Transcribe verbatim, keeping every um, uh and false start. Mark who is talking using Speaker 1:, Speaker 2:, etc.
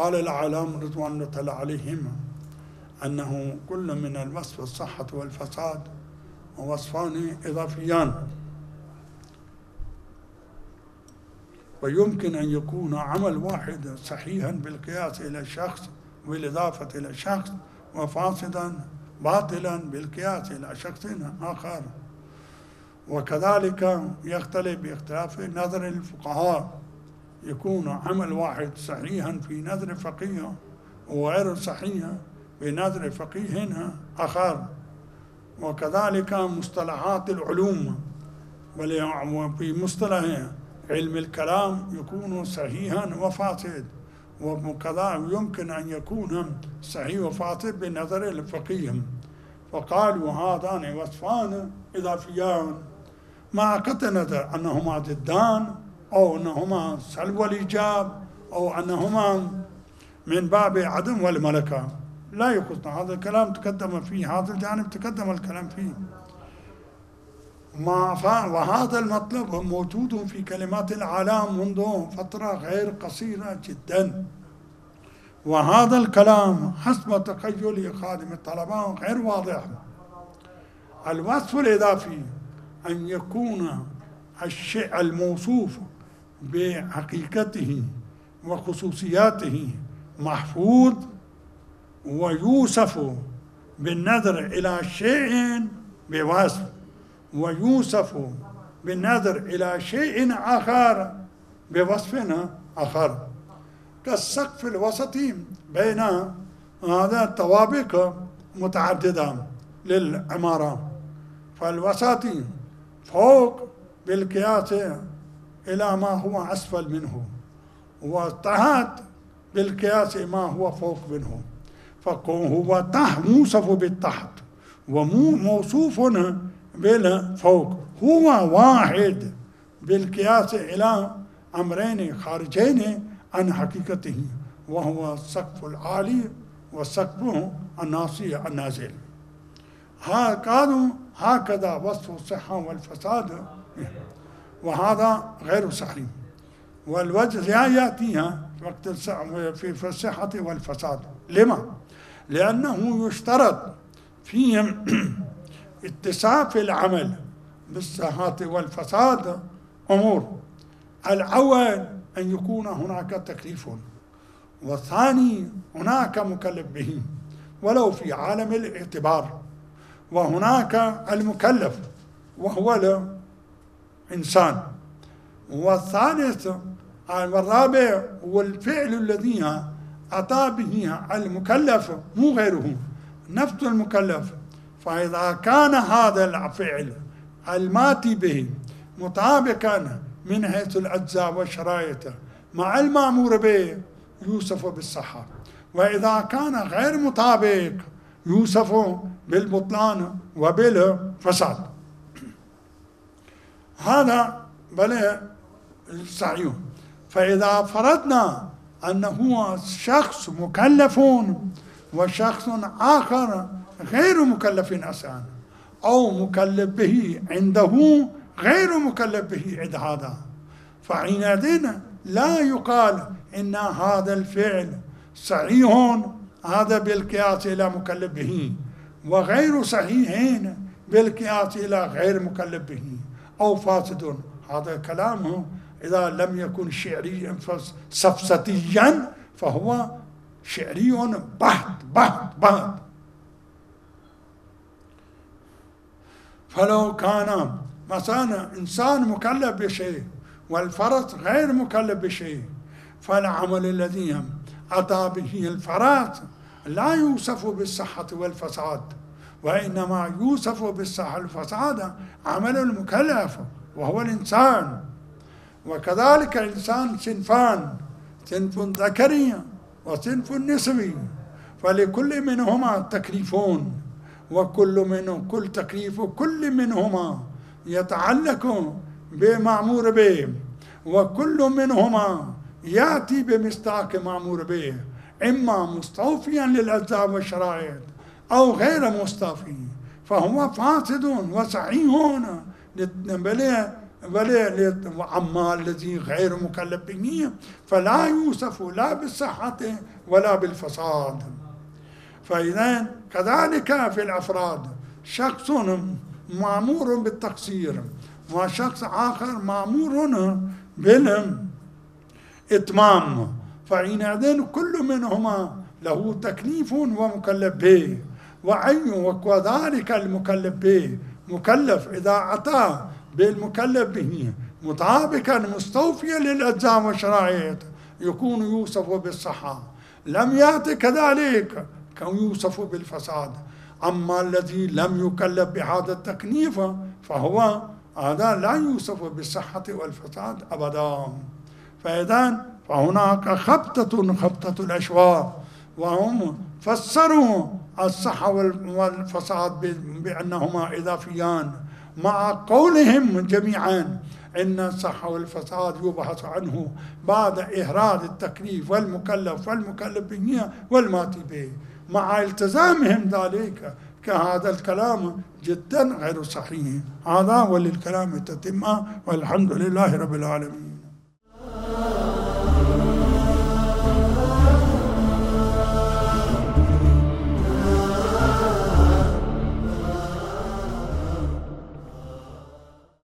Speaker 1: قال الأعلام رضوان الله تعالى عليهم أنه كل من الوصف الصحة والفساد ووصفان إضافيان، ويمكن أن يكون عمل واحد صحيحا بالقياس إلى الشخص والإضافة إلى الشخص، وفاسدا باطلا بالقياس إلى شخص آخر. وكذلك يختلف باختلاف نظر الفقهاء، يكون عمل واحد صحيحا في نظر فقيه وغير صحيح بنظر فقيه آخر. وكذلك مصطلحات العلوم، وفي مصطلح علم الكلام يكون صحيحا وفاسد، وكذا يمكن أن يكون صحيح وفاسد بنظر الفقيه. فقالوا هذان وصفان إضافيان مع قطع نظر أنهما ضدان أو أنهما سلب والإيجاب أو أنهما من باب عدم والملكة. لا يخصنا هذا الكلام، تقدم فيه هذا الجانب، تقدم الكلام فيه. وهذا المطلب موجود في كلمات العالم منذ فترة غير قصيرة جدا، وهذا الكلام حسب تخيل خادم الطلبة غير واضح. الوصف الإضافي أن يكون الشيء الموصوف بحقيقته وخصوصياته محفوظ ويوصف بالنظر إلى شيء بوصف، ويوصف بالنظر إلى شيء آخر بوصف آخر، كالسقف الوسطي بين هذا الطوابق متعددة للعمارة، فالوسطي فوق بالقياس إلى ما هو أسفل منه، وتحت بالقياس ما هو فوق منه، فهو تحت موصف بالتحت وموصوف بالفوق، هو واحد بالقياس إلى أمرين خارجين عن حقيقته، وهو السقف العالي والسقف الناصي النازل. قالوا هكذا وصف الصحة والفساد، وهذا غير صحيح. والوجه لا يأتيها وقت في الصحة والفساد. لما؟ لأنه يشترط فيهم اتصاف العمل بالصحة والفساد أمور: الأول أن يكون هناك تكليف، والثاني هناك مكلف به ولو في عالم الاعتبار، وهناك المكلف وهو الإنسان، والثالث والرابع والفعل الذي أتى به المكلف مو غيره، نفس المكلف. فإذا كان هذا الفعل الماتي به مطابقا من حيث الأجزاء والشرائط مع المأمور به يوصف بالصحة، وإذا كان غير مطابق يوصف بالبطلان وبالفساد. هذا بل صحيح. فإذا فرضنا أنه شخص مكلف وشخص آخر غير مكلف أصلا، أو مكلف به عنده غير مكلف به عند هذا، فحينئذ لا يقال إن هذا الفعل صحيح هذا بالقياس إلى مكلف به، وغير صحيح بالقياس إلى غير مكلف به، أو فاسد. هذا كلامه إذا لم يكن شعريا سفسطيا فهو شعري بحت بحت بحت. فلو كان مثلا إنسان مكلف بشيء والفرس غير مكلف بشيء، فالعمل الذي أتى به الفرس لا يوصف بالصحة والفساد، وإنما يوصف بالصحة والفساد عمل المكلف وهو الإنسان. وكذلك الإنسان صنفان: صنف ذكري وصنف نسوي، فلكل منهما تكليفون، وكل منه كل تكليف كل منهما يتعلق بمأمور به، وكل منهما يأتي بمصداق مأمور به، إما مستوفيا للأجزاء والشرائط أو غير مستوفي، فهو فاسد وصحيح وأما الذي غير مكلف به فلا يوصف لا بالصحة ولا بالفساد. فإذا كذلك في الأفراد شخص مأمور بالتقصير وشخص آخر مأمور بالإتمام، فحينئذ كل منهما له تكليف ومكلف به، وأي وكذلك المكلف به مكلف إذا أتى بالمكلف به مطابقا مستوفيا للأجزاء والشرائط يكون يوصف بالصحة، لم يأتي كذلك كان يوصف بالفساد. أما الذي لم يكلف بهذا التكليف فهو هذا لا يوصف بالصحة والفساد أبدا. فإذا فهناك خبطة خبطة الأشواق، وهم فسروا الصحة والفساد بأنهما إضافيان، مع قولهم جميعا إن الصحة والفساد يبحث عنه بعد إهراد التكليف والمكلف والمكلف به والماتي به، مع التزامهم ذلك كهذا الكلام جدا غير صحيح. هذا وللكلام تتمة، والحمد لله رب العالمين.